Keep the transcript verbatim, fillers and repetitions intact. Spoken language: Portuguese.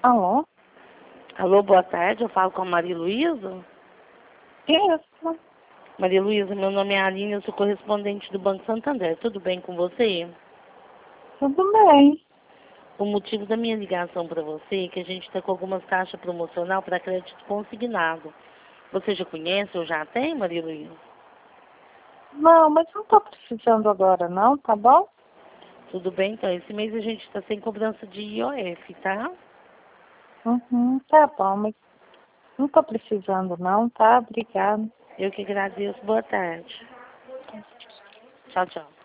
Alô? Alô, boa tarde, eu falo com a Maria Luísa. Isso. Maria Luísa, meu nome é Aline, eu sou correspondente do Banco Santander. Tudo bem com você? Tudo bem. O motivo da minha ligação para você é que a gente está com algumas taxas promocional para crédito consignado. Você já conhece ou já tem, Maria Luísa? Não, mas não tô precisando agora não, tá bom? Tudo bem, então esse mês a gente está sem cobrança de I O F, tá? Uhum, tá bom, mas não tô precisando não, tá? Obrigada. Eu que agradeço. Boa tarde. Tchau, tchau.